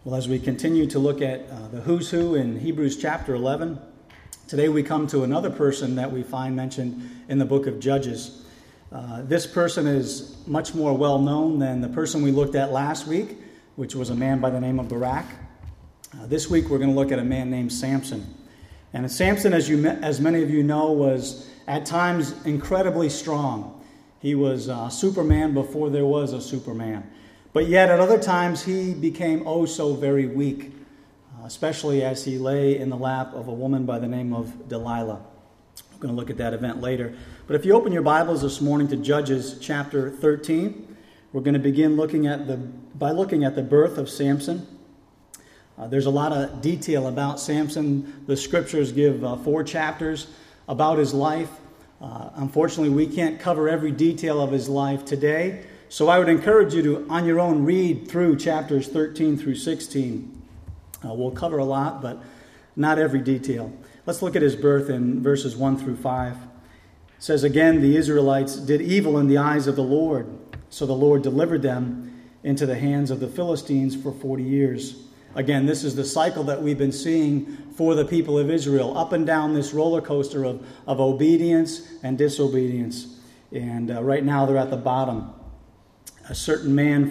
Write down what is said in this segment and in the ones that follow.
Well, as we continue to look at the who's who in Hebrews chapter 11, today we come to another person that we find mentioned in the book of Judges. This person is much more well known than the person we looked at last week, which was a man by the name of Barak. This week we're going to look at a man named Samson. And Samson, as many of you know, was at times incredibly strong. He was Superman before there was a Superman. But yet at other times he became oh so very weak, especially as he lay in the lap of a woman by the name of Delilah. We're going to look at that event later. But if you open your Bibles this morning to Judges chapter 13, we're going to begin looking at the birth of Samson. There's a lot of detail about Samson. The scriptures give 4 chapters about his life. Unfortunately, we can't cover every detail of his life today. So I would encourage you to, on your own, read through chapters 13 through 16. We'll cover a lot, but not every detail. Let's look at his birth in verses 1 through 5. It says, "Again, the Israelites did evil in the eyes of the Lord. So the Lord delivered them into the hands of the Philistines for 40 years. Again, this is the cycle that we've been seeing for the people of Israel, up and down this roller coaster of obedience and disobedience. And right now they're at the bottom. A certain man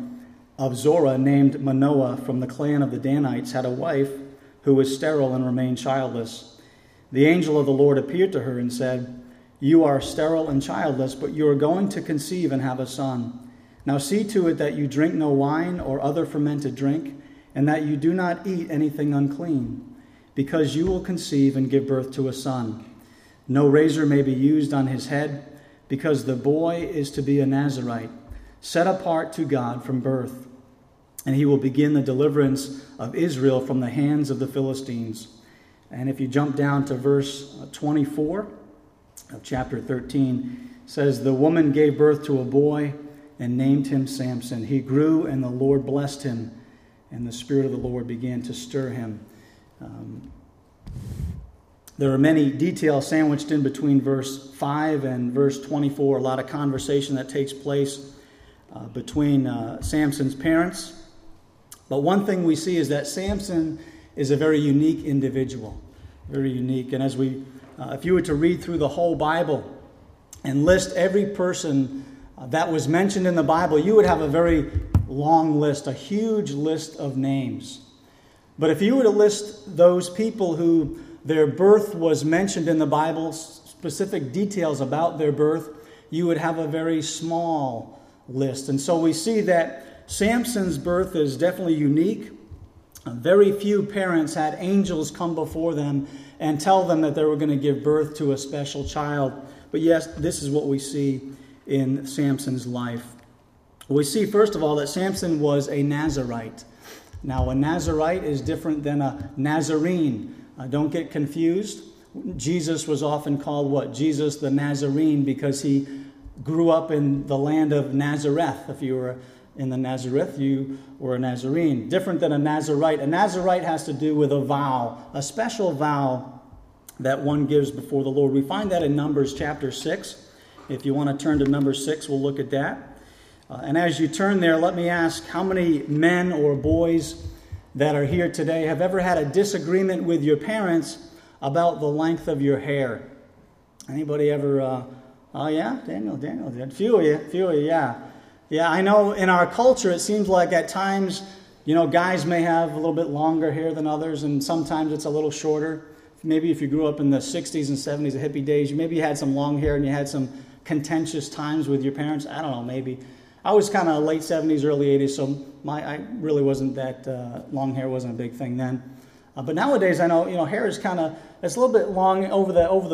of Zorah named Manoah from the clan of the Danites had a wife who was sterile and remained childless. The angel of the Lord appeared to her and said, 'You are sterile and childless, but you are going to conceive and have a son. Now see to it that you drink no wine or other fermented drink, and that you do not eat anything unclean, because you will conceive and give birth to a son. No razor may be used on his head, because the boy is to be a Nazirite, set apart to God from birth. And he will begin the deliverance of Israel from the hands of the Philistines.'" And if you jump down to verse 24 of chapter 13, it says, "The woman gave birth to a boy and named him Samson. He grew, and the Lord blessed him, and the Spirit of the Lord began to stir him." There are many details sandwiched in between verse 5 and verse 24. A lot of conversation that takes place between Samson's parents. But one thing we see is that Samson is a very unique individual. Very unique. And as if you were to read through the whole Bible and list every person that was mentioned in the Bible, you would have a very long list, a huge list of names. But if you were to list those people who their birth was mentioned in the Bible, specific details about their birth, you would have a very small list. And so we see that Samson's birth is definitely unique. Very few parents had angels come before them and tell them that they were going to give birth to a special child. But yes, this is what we see in Samson's life. We see, first of all, that Samson was a Nazirite. Now, a Nazirite is different than a Nazarene. Don't get confused. Jesus was often called what? Jesus the Nazarene, because he grew up in the land of Nazareth. If you were in the Nazareth, you were a Nazarene. Different than a Nazirite. A Nazirite has to do with a vow, a special vow that one gives before the Lord. We find that in Numbers chapter 6. If you want to turn to Numbers 6, we'll look at that. And as you turn there, let me ask, how many men or boys that are here today have ever had a disagreement with your parents about the length of your hair? Anybody ever? Oh yeah, Daniel did. Few of you, yeah. Yeah, I know in our culture it seems like at times, guys may have a little bit longer hair than others, and sometimes it's a little shorter. Maybe if you grew up in the 60s and 70s, the hippie days, maybe you had some long hair and you had some contentious times with your parents. I don't know, maybe. I was kind of late 70s, early 80s, so I really wasn't that, long hair wasn't a big thing then. But nowadays, I know, hair is it's a little bit long over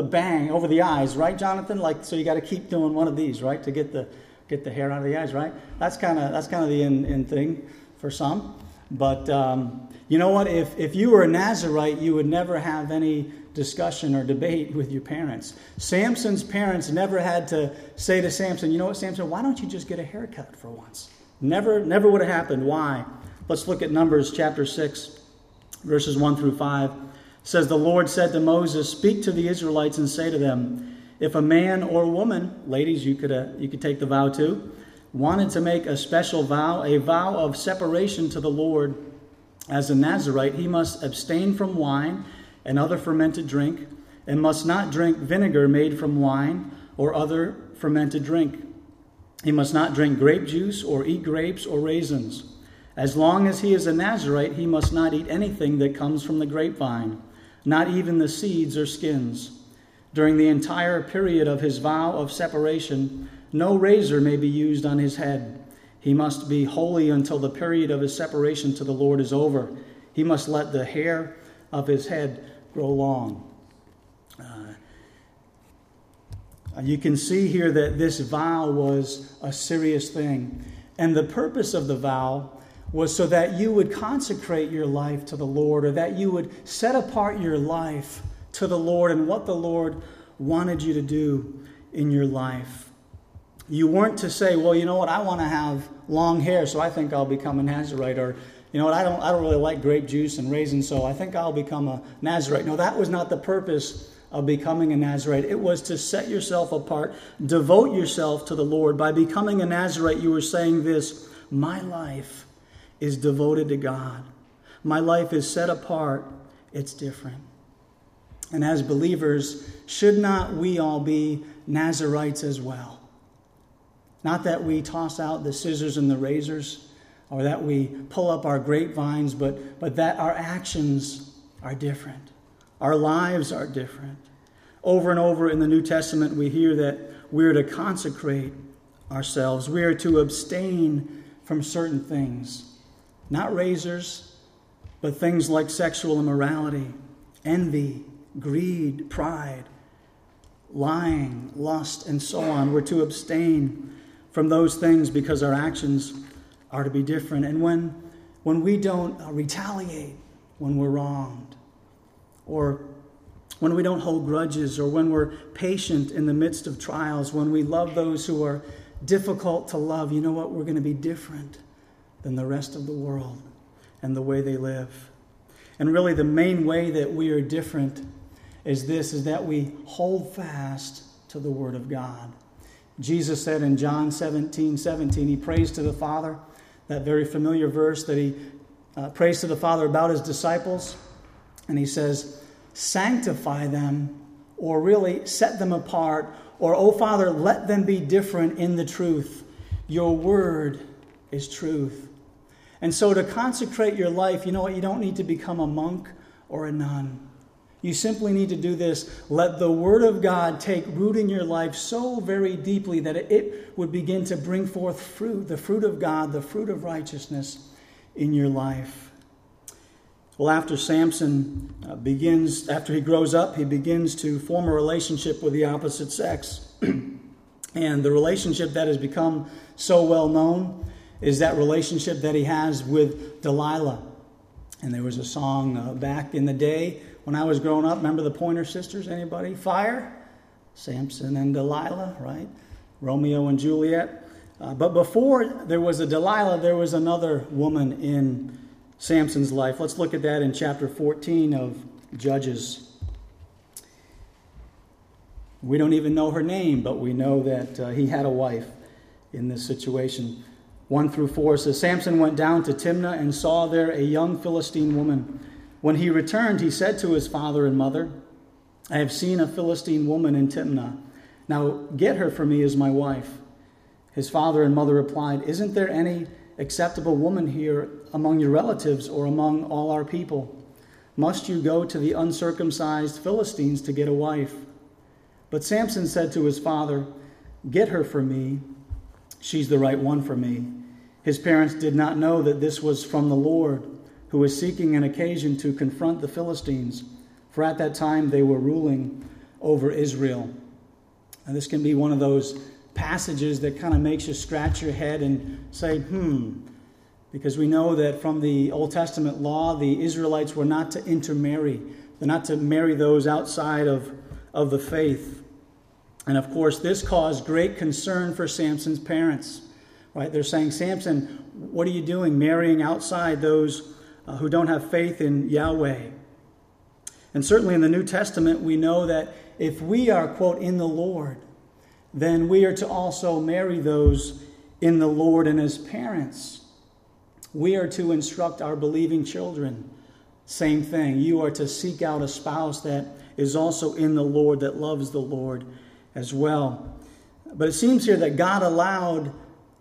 the eyes, right, Jonathan? So you got to keep doing one of these, right, to get the hair out of the eyes, right? That's kind of the in thing for some. But you know what? If you were a Nazirite, you would never have any discussion or debate with your parents. Samson's parents never had to say to Samson, "You know what, Samson? Why don't you just get a haircut for once?" Never would have happened. Why? Let's look at Numbers chapter 6, verses 1 through 5. It says, "The Lord said to Moses, 'Speak to the Israelites and say to them, if a man or woman,'" ladies, you could take the vow too, "'wanted to make a special vow, a vow of separation to the Lord, As a Nazirite, he must abstain from wine and other fermented drink, and must not drink vinegar made from wine or other fermented drink. He must not drink grape juice or eat grapes or raisins. As long as he is a Nazirite, he must not eat anything that comes from the grapevine, not even the seeds or skins. During the entire period of his vow of separation, no razor may be used on his head. He must be holy until the period of his separation to the Lord is over. He must let the hair of his head grow long. You can see here that this vow was a serious thing. And the purpose of the vow was so that you would consecrate your life to the Lord, or that you would set apart your life to the Lord and what the Lord wanted you to do in your life. You weren't to say, well, you know what, I want to have long hair, so I think I'll become a Nazirite. Or, you know what, I don't really like grape juice and raisins, so I think I'll become a Nazirite. No, that was not the purpose of becoming a Nazirite. It was to set yourself apart, devote yourself to the Lord. By becoming a Nazirite, you were saying this: my life is devoted to God. My life is set apart. It's different. And as believers, should not we all be Nazirites as well? Not that we toss out the scissors and the razors, or that we pull up our grapevines, but that our actions are different. Our lives are different. Over and over in the New Testament, we hear that we're to consecrate ourselves. We are to abstain from certain things. Not razors, but things like sexual immorality, envy, greed, pride, lying, lust, and so on. We're to abstain from those things because our actions are to be different. And when we don't retaliate when we're wronged, or when we don't hold grudges, or when we're patient in the midst of trials, when we love those who are difficult to love, you know what? We're going to be different than the rest of the world and the way they live. And really the main way that we are different is that we hold fast to the Word of God. Jesus said in John 17:17, he prays to the Father, that very familiar verse that he prays to the Father about his disciples. And he says, sanctify them, or really set them apart, or, oh Father, let them be different in the truth. Your word is truth. And so to consecrate your life, you know what? You don't need to become a monk or a nun. You simply need to do this. Let the Word of God take root in your life so very deeply that it would begin to bring forth fruit, the fruit of God, the fruit of righteousness in your life. Well, after Samson after he grows up, he begins to form a relationship with the opposite sex. And the relationship that has become so well known is that relationship that he has with Delilah. And there was a song back in the day when I was growing up. Remember the Pointer Sisters? Anybody? Fire? Samson and Delilah, right? Romeo and Juliet. But before there was a Delilah, there was another woman in Samson's life. Let's look at that in chapter 14 of Judges. We don't even know her name, but we know that he had a wife in this situation. 1-4 says, Samson went down to Timnah and saw there a young Philistine woman. When he returned, he said to his father and mother, I have seen a Philistine woman in Timnah. Now get her for me as my wife. His father and mother replied, isn't there any acceptable woman here among your relatives or among all our people? Must you go to the uncircumcised Philistines to get a wife? But Samson said to his father, get her for me. She's the right one for me. His parents did not know that this was from the Lord, who was seeking an occasion to confront the Philistines, for at that time they were ruling over Israel. And this can be one of those passages that kind of makes you scratch your head and say, because we know that from the Old Testament law, the Israelites were not to intermarry. They're not to marry those outside of the faith. And of course, this caused great concern for Samson's parents. Right? They're saying, Samson, what are you doing marrying outside those who don't have faith in Yahweh? And certainly in the New Testament, we know that if we are, quote, in the Lord, then we are to also marry those in the Lord. And as parents, We are to instruct our believing children. Same thing. You are to seek out a spouse that is also in the Lord, that loves the Lord as well. But it seems here that God allowed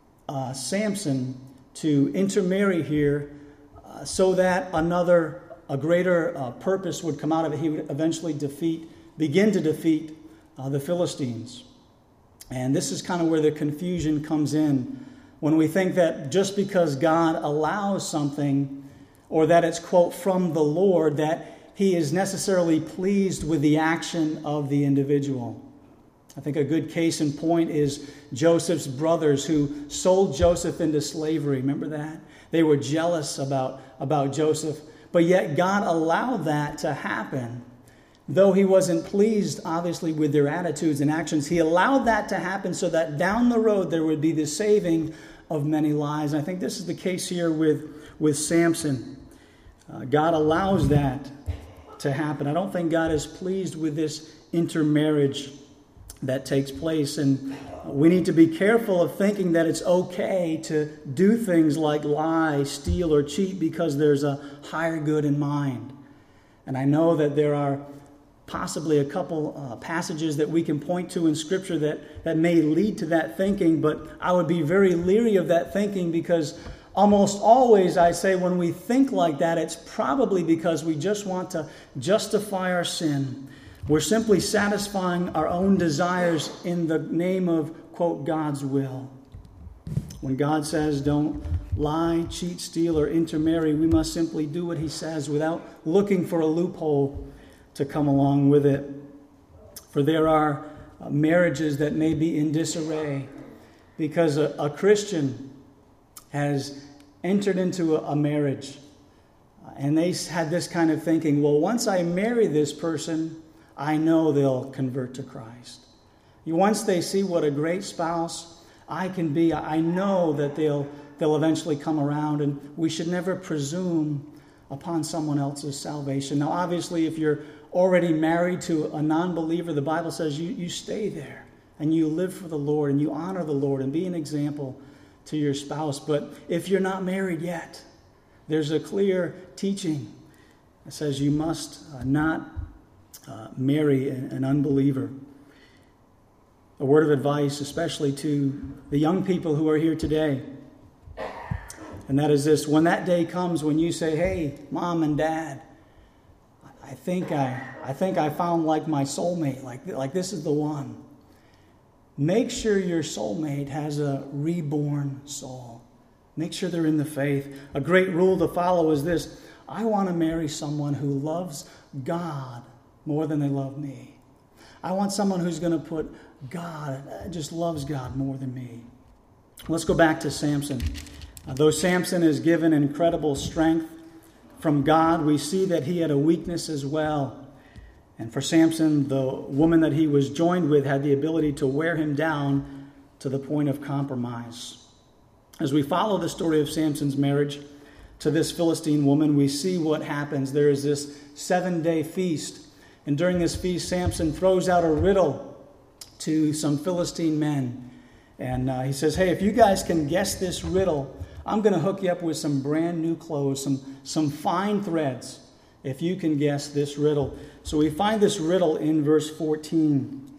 Samson to intermarry here so that a greater purpose would come out of it. He would eventually begin to defeat the Philistines. And this is kind of where the confusion comes in when we think that just because God allows something, or that it's, quote, from the Lord, that he is necessarily pleased with the action of the individual. I think a good case in point is Joseph's brothers who sold Joseph into slavery. Remember that? They were jealous about Joseph, but yet God allowed that to happen. Though he wasn't pleased, obviously, with their attitudes and actions, he allowed that to happen so that down the road there would be the saving of many lives. I think this is the case here with Samson. God allows that to happen. I don't think God is pleased with this intermarriage that takes place. And we need to be careful of thinking that it's okay to do things like lie, steal, or cheat because there's a higher good in mind. And I know that there are possibly a couple passages that we can point to in Scripture that may lead to that thinking, but I would be very leery of that thinking because almost always I say when we think like that, it's probably because we just want to justify our sin. We're simply satisfying our own desires in the name of, quote, God's will. When God says don't lie, cheat, steal, or intermarry, we must simply do what he says without looking for a loophole to come along with it. For there are marriages that may be in disarray because a Christian has entered into a marriage and they had this kind of thinking, well, once I marry this person, I know they'll convert to Christ. Once they see what a great spouse I can be, I know that they'll eventually come around, and we should never presume upon someone else's salvation. Now, obviously, if you're already married to a non-believer, the Bible says you stay there and you live for the Lord and you honor the Lord and be an example to your spouse. But if you're not married yet, there's a clear teaching that says you must not marry an unbeliever. A word of advice, especially to the young people who are here today, and that is this: when that day comes when you say, "Hey, Mom and Dad, I think I found like my soulmate, like this is the one." Make sure your soulmate has a reborn soul. Make sure they're in the faith. A great rule to follow is this: I want to marry someone who loves God more than they love me. I want someone who's going to put God, just loves God more than me. Let's go back to Samson. Though Samson is given incredible strength from God, we see that he had a weakness as well. And for Samson, the woman that he was joined with had the ability to wear him down to the point of compromise. As we follow the story of Samson's marriage to this Philistine woman, we see what happens. There is this 7-day feast. And during this feast, Samson throws out a riddle to some Philistine men. And he says, hey, if you guys can guess this riddle, I'm going to hook you up with some brand new clothes, some fine threads, if you can guess this riddle. So we find this riddle in verse 14.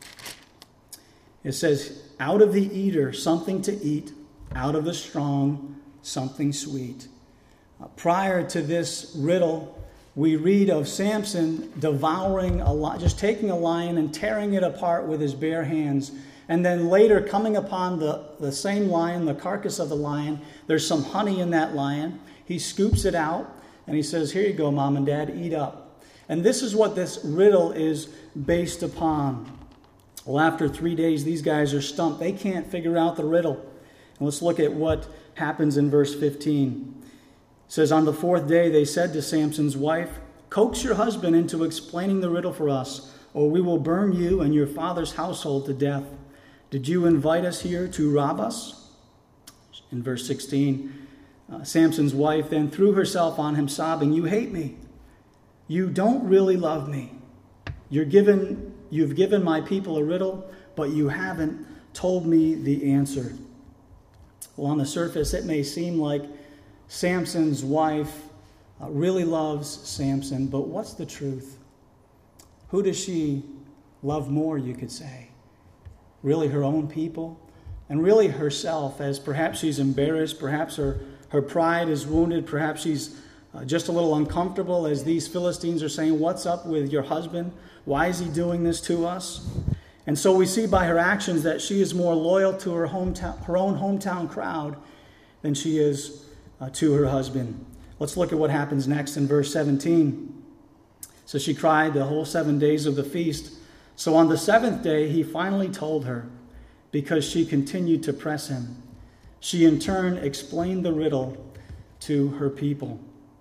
It says, out of the eater, something to eat. Out of the strong, something sweet. Prior to this riddle, we read of Samson devouring a lion, just taking a lion and tearing it apart with his bare hands. And then later coming upon the same lion, the carcass of the lion. There's some honey in that lion. He scoops it out and he says, here you go, Mom and Dad, eat up. And this is what this riddle is based upon. Well, after 3 days, these guys are stumped. They can't figure out the riddle. And let's look at what happens in verse 15. It says, on the 4th day, they said to Samson's wife, coax your husband into explaining the riddle for us, or we will burn you and your father's household to death. Did you invite us here to rob us? In verse 16, Samson's wife then threw herself on him, sobbing, you hate me. You don't really love me. You've given my people a riddle, but you haven't told me the answer. Well, on the surface, it may seem like Samson's wife really loves Samson, but what's the truth? Who does she love more, you could say? Really her own people? And really herself, as perhaps she's embarrassed, perhaps her pride is wounded, perhaps she's just a little uncomfortable as these Philistines are saying, "What's up with your husband? Why is he doing this to us?" And so we see by her actions that she is more loyal to her own hometown crowd than she is to her husband. Let's look at what happens next in verse 17. So she cried the whole 7 days of the feast. So on the seventh day, he finally told her, because she continued to press him. She in turn explained the riddle to her people.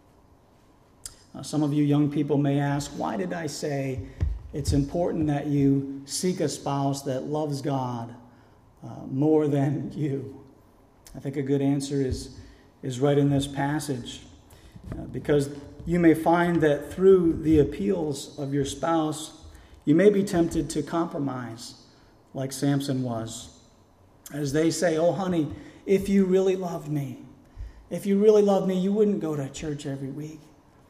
Some of you young people may ask, why did I say it's important that you seek a spouse that loves God more than you? I think a good answer is right in this passage. Because you may find that through the appeals of your spouse, you may be tempted to compromise like Samson was. As they say, "Oh, honey, if you really loved me, you wouldn't go to church every week.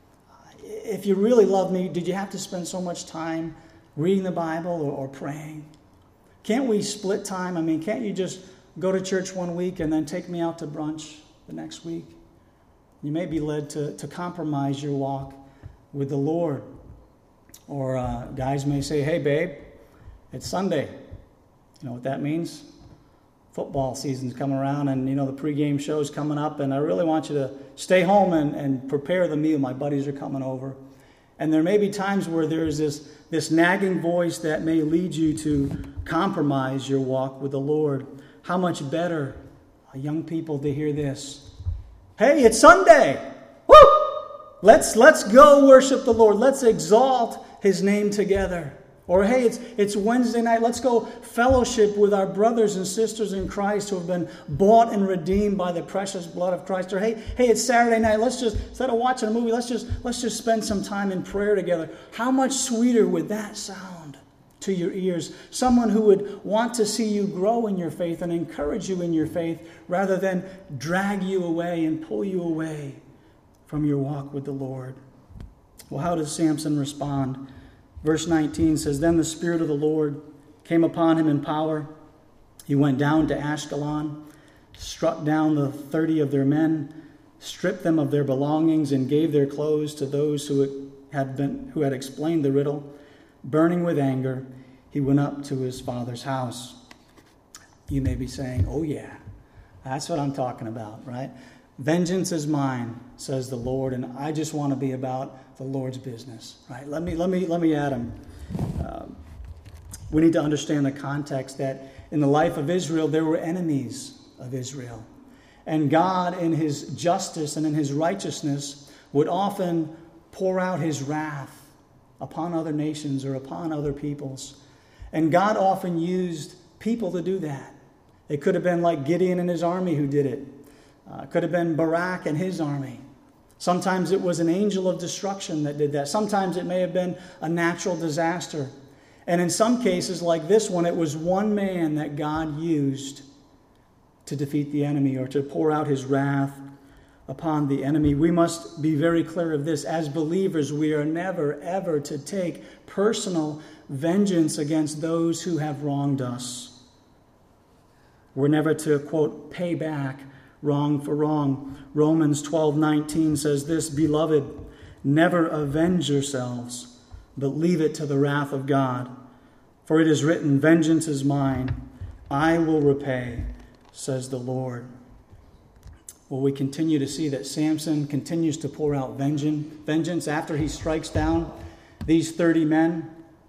If you really loved me, did you have to spend so much time reading the Bible or praying? Can't we split time? I mean, can't you just go to church one week and then take me out to brunch the next week?" You may be led to compromise your walk with the Lord. Or guys may say, "Hey, babe, it's Sunday." You know what that means? Football season's coming around, and the pregame show's coming up, and I really want you to stay home and prepare the meal. My buddies are coming over. And there may be times where there's this nagging voice that may lead you to compromise your walk with the Lord. How much better, young people, to hear this. Hey, it's Sunday. Woo! Let's go worship the Lord. Let's exalt His name together. Or hey, it's Wednesday night. Let's go fellowship with our brothers and sisters in Christ who have been bought and redeemed by the precious blood of Christ. Or hey, it's Saturday night. Let's just, instead of watching a movie, let's just spend some time in prayer together. How much sweeter would that sound to your ears? Someone who would want to see you grow in your faith and encourage you in your faith rather than drag you away and pull you away from your walk with the Lord. Well, how does Samson respond? Verse 19 says, "Then the Spirit of the Lord came upon him in power. He went down to Ashkelon, struck down the 30 of their men, stripped them of their belongings, and gave their clothes to those who had explained the riddle. Burning with anger, he went up to his father's house." You may be saying, "Oh yeah, that's what I'm talking about, right? Vengeance is mine, says the Lord, and I just want to be about the Lord's business." Right? Let me add him. We need to understand the context that in the life of Israel, there were enemies of Israel. And God, in His justice and in His righteousness, would often pour out His wrath upon other nations or upon other peoples. And God often used people to do that. It could have been like Gideon and his army who did it. It could have been Barak and his army. Sometimes it was an angel of destruction that did that. Sometimes it may have been a natural disaster. And in some cases, like this one, it was one man that God used to defeat the enemy or to pour out His wrath upon the enemy. We must be very clear of this. As believers, we are never, ever to take personal vengeance against those who have wronged us. We're never to, quote, pay back wrong for wrong. Romans 12:19 says this, "Beloved, never avenge yourselves, but leave it to the wrath of God. For it is written, 'Vengeance is mine, I will repay,' says the Lord." Well, we continue to see that Samson continues to pour out vengeance after he strikes down these 30 men.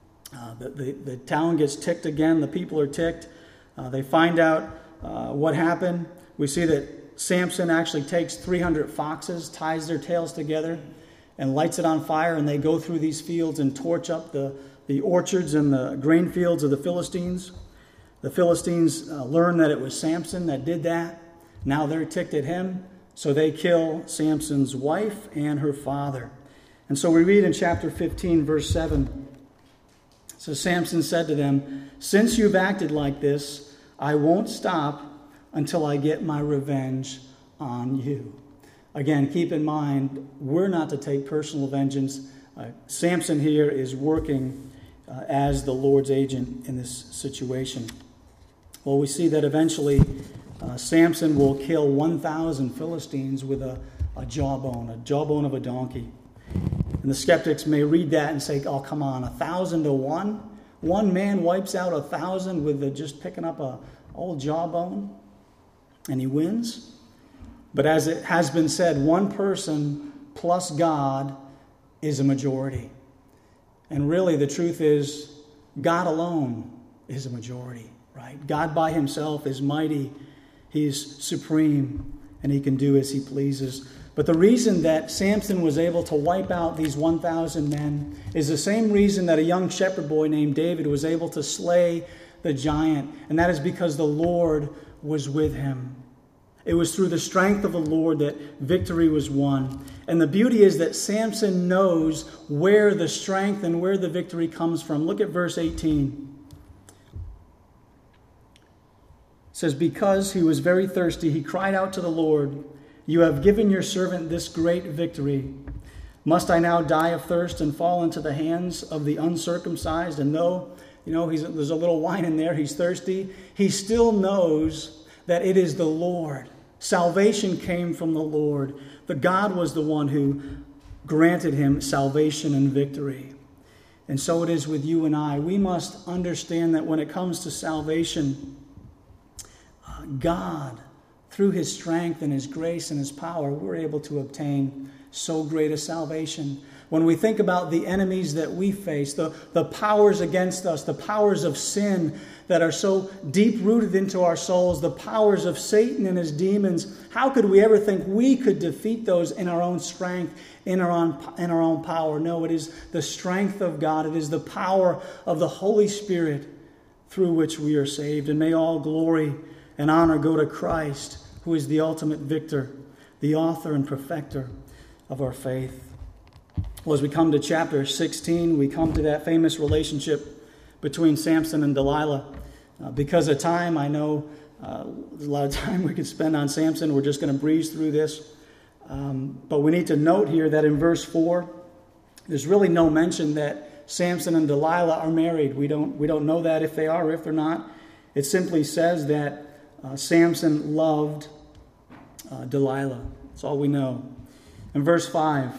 The town gets ticked again. The people are ticked. They find out what happened. We see that Samson actually takes 300 foxes, ties their tails together, and lights it on fire, and they go through these fields and torch up the orchards and the grain fields of the Philistines. The Philistines learn that it was Samson that did that. Now they're ticked at him, so they kill Samson's wife and her father. And so we read in chapter 15, verse 7. So Samson said to them, "Since you've acted like this, I won't stop until I get my revenge on you." Again, keep in mind, we're not to take personal vengeance. Samson here is working as the Lord's agent in this situation. Well, we see that eventually Samson will kill 1,000 Philistines with a jawbone of a donkey. And the skeptics may read that and say, oh, come on, 1,000 to 1? One man wipes out 1,000 with just picking up a old jawbone, and he wins? But as it has been said, one person plus God is a majority. And really, the truth is, God alone is a majority, right? God by himself is mighty. He's supreme, and he can do as he pleases. But the reason that Samson was able to wipe out these 1,000 men is the same reason that a young shepherd boy named David was able to slay the giant. And that is because the Lord was with him. It was through the strength of the Lord that victory was won. And the beauty is that Samson knows where the strength and where the victory comes from. Look at verse 18. It says, because he was very thirsty, he cried out to the Lord, you have given your servant this great victory. Must I now die of thirst and fall into the hands of the uncircumcised? And though, there's a little wine in there, he's thirsty, he still knows that it is the Lord. Salvation came from the Lord. But God was the one who granted him salvation and victory. And so it is with you and I. We must understand that when it comes to salvation, God, through his strength and his grace and his power, we're able to obtain so great a salvation. When we think about the enemies that we face, the powers against us, the powers of sin that are so deep-rooted into our souls, the powers of Satan and his demons, how could we ever think we could defeat those in our own strength, in our own power? No, it is the strength of God. It is the power of the Holy Spirit through which we are saved. And may all glory and honor go to Christ, who is the ultimate victor, the author and perfecter of our faith. Well, as we come to chapter 16, we come to that famous relationship between Samson and Delilah. Because of time, I know there's a lot of time we could spend on Samson. We're just going to breeze through this. But we need to note here that in verse 4, there's really no mention that Samson and Delilah are married. We don't know that if they are or if they're not. It simply says that Samson loved Delilah. That's all we know. In verse 5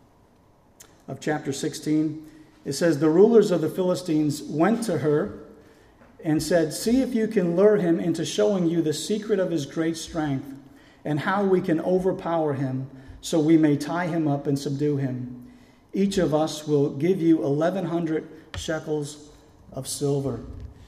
of chapter 16, it says, the rulers of the Philistines went to her and said, see if you can lure him into showing you the secret of his great strength and how we can overpower him so we may tie him up and subdue him. Each of us will give you 1,100 shekels of silver.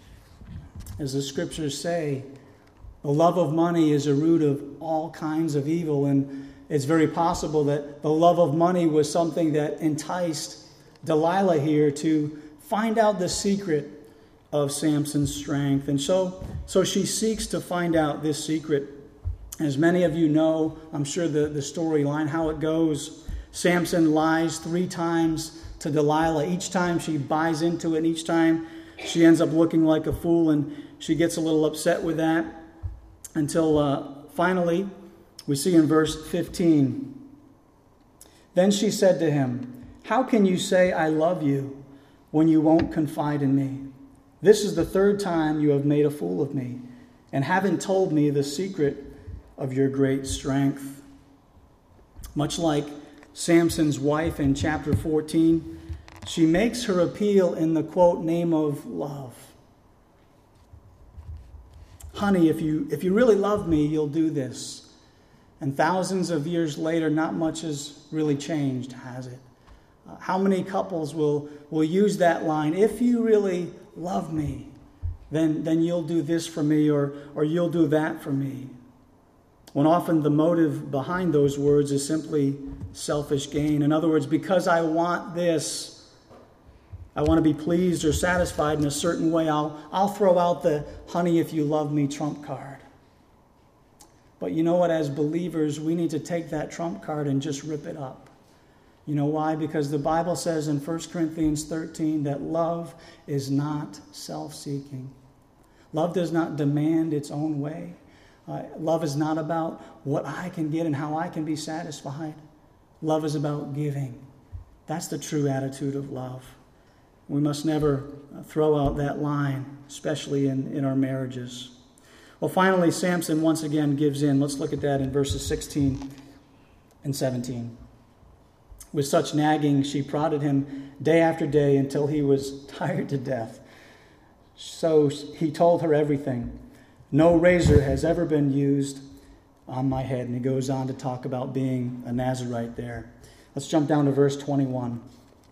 As the scriptures say, the love of money is a root of all kinds of evil, and it's very possible that the love of money was something that enticed Delilah here to find out the secret of Samson's strength. And so she seeks to find out this secret. As many of you know, I'm sure the storyline, how it goes. Samson lies 3 times to Delilah. Each time she buys into it, and each time she ends up looking like a fool, and she gets a little upset with that until finally we see in verse 15. Then she said to him, how can you say I love you when you won't confide in me? This is the 3rd time you have made a fool of me and haven't told me the secret of your great strength. Much like Samson's wife in chapter 14, she makes her appeal in the, quote, name of love. Honey, if you really love me, you'll do this. And thousands of years later, not much has really changed, has it? How many couples will use that line? If you really love me, then you'll do this for me, or you'll do that for me. When often the motive behind those words is simply selfish gain. In other words, because I want this, I want to be pleased or satisfied in a certain way, I'll throw out the honey if you love me trump card. But you know what? As believers, we need to take that trump card and just rip it up. You know why? Because the Bible says in 1 Corinthians 13 that love is not self-seeking. Love does not demand its own way. Love is not about what I can get and how I can be satisfied. Love is about giving. That's the true attitude of love. We must never throw out that line, especially in our marriages. Well, finally, Samson once again gives in. Let's look at that in verses 16 and 17. With such nagging, she prodded him day after day until he was tired to death. So he told her everything. No razor has ever been used on my head. And he goes on to talk about being a Nazirite there. Let's jump down to verse 21.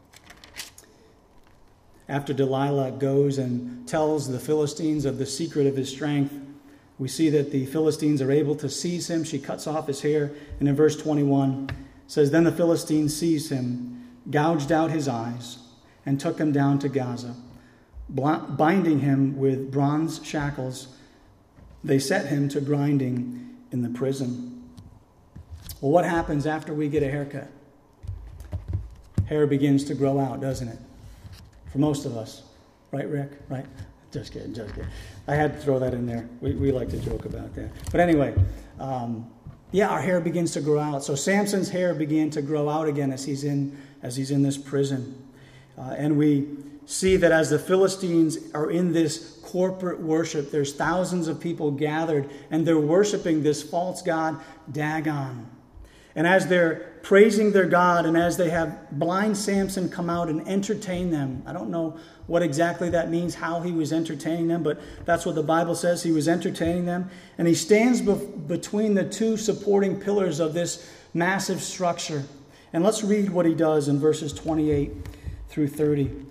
After Delilah goes and tells the Philistines of the secret of his strength, we see that the Philistines are able to seize him. She cuts off his hair. And in verse 21, it says, Then the Philistines seized him, gouged out his eyes, and took him down to Gaza. Binding him with bronze shackles, they set him to grinding in the prison. Well, what happens after we get a haircut? Hair begins to grow out, doesn't it? For most of us. Right, Rick? Right? Just kidding. I had to throw that in there. We like to joke about that. But anyway, our hair begins to grow out. So Samson's hair began to grow out again as he's in this prison. And we see that as the Philistines are in this corporate worship, there's thousands of people gathered, and they're worshiping this false god, Dagon. And as they're praising their God, and as they have blind Samson come out and entertain them, I don't know what exactly that means, how he was entertaining them, but that's what the Bible says. He was entertaining them. And he stands between the two supporting pillars of this massive structure. And let's read what he does in verses 28 through 30. It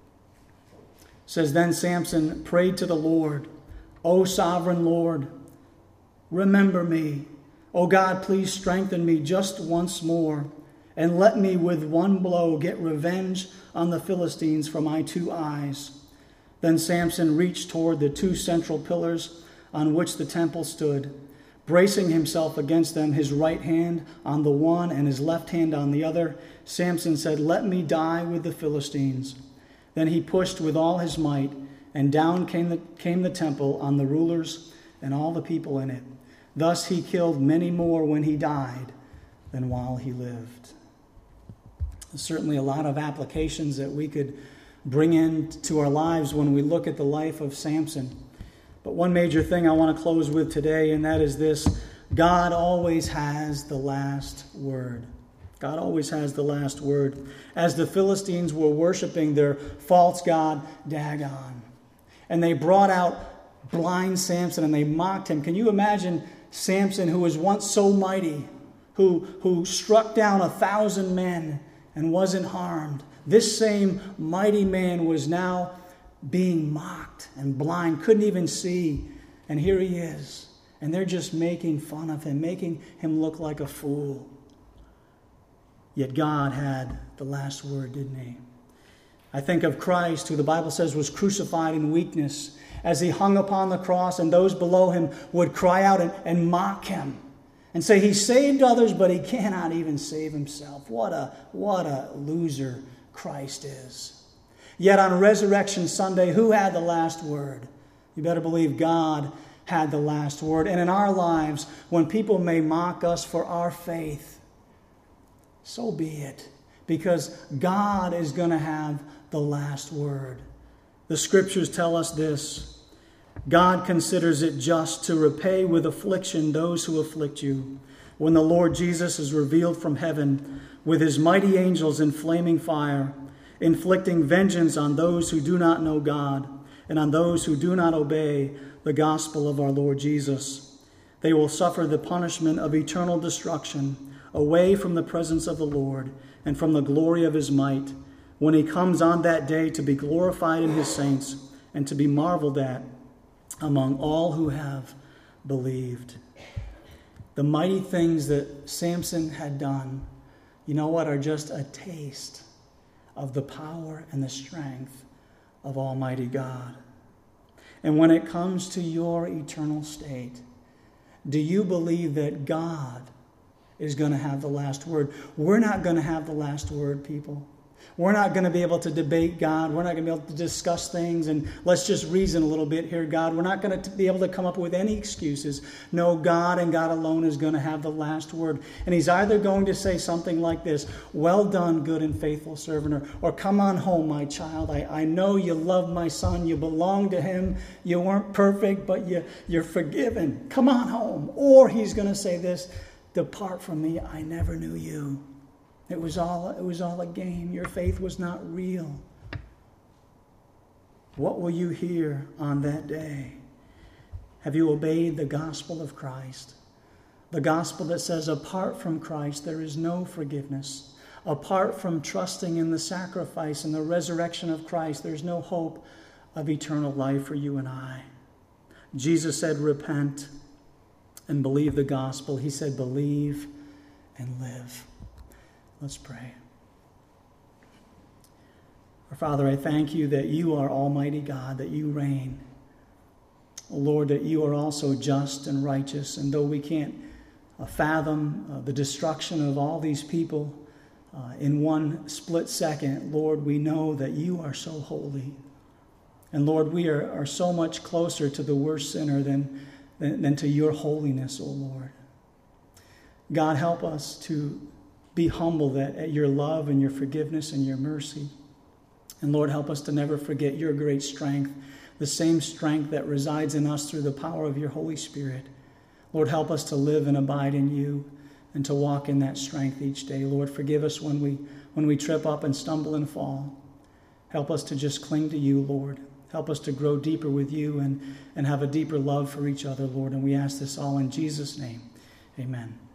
says, Then Samson prayed to the Lord, O sovereign Lord, remember me. O God, please strengthen me just once more, and let me with one blow get revenge on the Philistines for my 2 eyes. Then Samson reached toward the 2 central pillars on which the temple stood, bracing himself against them, his right hand on the one and his left hand on the other. Samson said, Let me die with the Philistines. Then he pushed with all his might, and down came the temple on the rulers and all the people in it. Thus he killed many more when he died than while he lived. There's certainly a lot of applications that we could bring into our lives when we look at the life of Samson. But one major thing I want to close with today, and that is this: God always has the last word. God always has the last word. As the Philistines were worshiping their false god, Dagon, and they brought out blind Samson and they mocked him. Can you imagine Samson, who was once so mighty, who struck down 1,000 men and wasn't harmed? This same mighty man was now being mocked and blind, couldn't even see. And here he is. And they're just making fun of him, making him look like a fool. Yet God had the last word, didn't he? I think of Christ, who the Bible says was crucified in weakness, as he hung upon the cross, and those below him would cry out and mock him and say he saved others, but he cannot even save himself. What a loser Christ is. Yet on Resurrection Sunday, who had the last word? You better believe God had the last word. And in our lives, when people may mock us for our faith, so be it, because God is going to have the last word. The scriptures tell us this: God considers it just to repay with affliction those who afflict you, when the Lord Jesus is revealed from heaven with his mighty angels in flaming fire, inflicting vengeance on those who do not know God and on those who do not obey the gospel of our Lord Jesus. They will suffer the punishment of eternal destruction away from the presence of the Lord and from the glory of his might, when he comes on that day to be glorified in his saints and to be marveled at among all who have believed. The mighty things that Samson had done, you know what, are just a taste of the power and the strength of Almighty God. And when it comes to your eternal state, do you believe that God is going to have the last word? We're not going to have the last word, people. We're not going to be able to debate God. We're not going to be able to discuss things and let's just reason a little bit here, God. We're not going to be able to come up with any excuses. No, God and God alone is going to have the last word. And he's either going to say something like this, well done, good and faithful servant, or come on home, my child. I know you love my son. You belong to him. You weren't perfect, but you're forgiven. Come on home. Or he's going to say this, depart from me. I never knew you. It was all a game. Your faith was not real. What will you hear on that day? Have you obeyed the gospel of Christ? The gospel that says apart from Christ there is no forgiveness. Apart from trusting in the sacrifice and the resurrection of Christ, there's no hope of eternal life for you and I. Jesus said, repent and believe the gospel. He said, believe and live. Let's pray. Our Father, I thank you that you are Almighty God, that you reign. Lord, that you are also just and righteous. And though we can't fathom the destruction of all these people in one split second, Lord, we know that you are so holy. And Lord, we are so much closer to the worst sinner than to your holiness, O Lord. God, help us to be humble at your love and your forgiveness and your mercy. And Lord, help us to never forget your great strength, the same strength that resides in us through the power of your Holy Spirit. Lord, help us to live and abide in you and to walk in that strength each day. Lord, forgive us when we trip up and stumble and fall. Help us to just cling to you, Lord. Help us to grow deeper with you and have a deeper love for each other, Lord. And we ask this all in Jesus' name. Amen.